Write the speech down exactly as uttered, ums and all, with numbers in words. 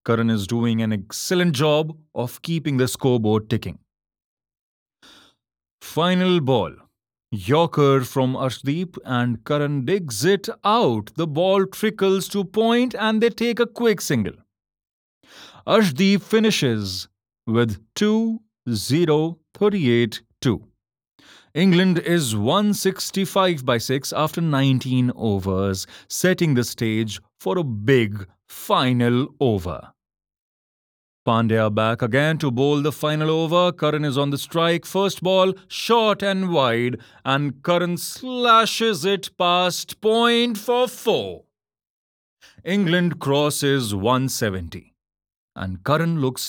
Karan is doing an excellent job of keeping the scoreboard ticking. Final ball. Yorker from Arshdeep and Karan digs it out. The ball trickles to point and they take a quick single. Arshdeep finishes with two zero thirty-eight two. England is one hundred sixty-five by six after nineteen overs, setting the stage for a big final over. Pandya back again to bowl the final over. Karan is on the strike. First ball, short and wide, and Karan slashes it past point for four. England crosses one hundred seventy, and Karan looks